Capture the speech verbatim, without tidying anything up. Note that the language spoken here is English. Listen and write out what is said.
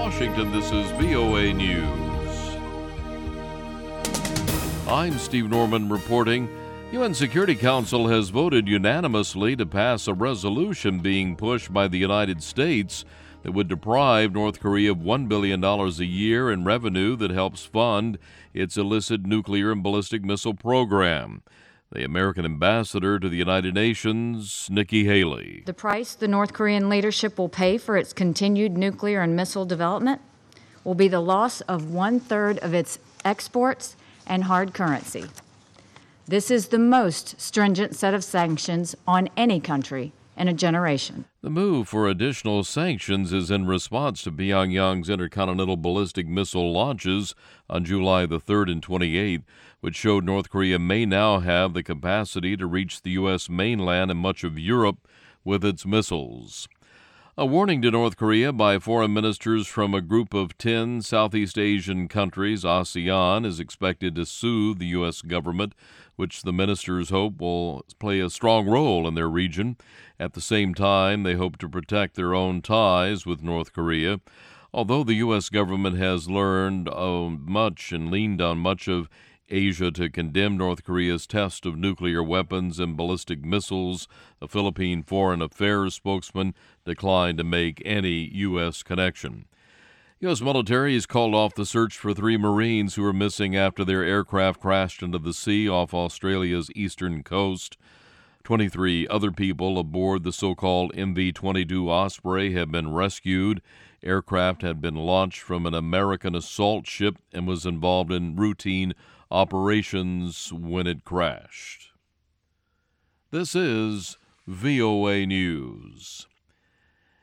Washington, this is V O A News. I'm Steve Norman reporting. U N Security Council has voted unanimously to pass a resolution being pushed by the United States that would deprive North Korea of one billion dollars a year in revenue that helps fund its illicit nuclear and ballistic missile program. The American ambassador to the United Nations, Nikki Haley. The price the North Korean leadership will pay for its continued nuclear and missile development will be the loss of one-third of its exports and hard currency. This is the most stringent set of sanctions on any country in a generation. The move for additional sanctions is in response to Pyongyang's intercontinental ballistic missile launches on July the third and twenty-eighth, which showed North Korea may now have the capacity to reach the U S mainland and much of Europe with its missiles. A warning to North Korea by foreign ministers from a group of ten Southeast Asian countries, ASEAN, is expected to soothe the U S government, which the ministers hope will play a strong role in their region. At the same time, they hope to protect their own ties with North Korea. Although the U S government has learned uh, much and leaned on much of Asia to condemn North Korea's test of nuclear weapons and ballistic missiles, a Philippine Foreign Affairs spokesman declined to make any U S connection. U S military has called off the search for three Marines who were missing after their aircraft crashed into the sea off Australia's eastern coast. twenty-three other people aboard the so-called M V twenty-two Osprey have been rescued. Aircraft had been launched from an American assault ship and was involved in routine operations when it crashed. This is V O A News.